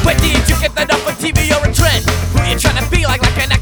Where did you get that off a TV or a trend? Who you trying to be like an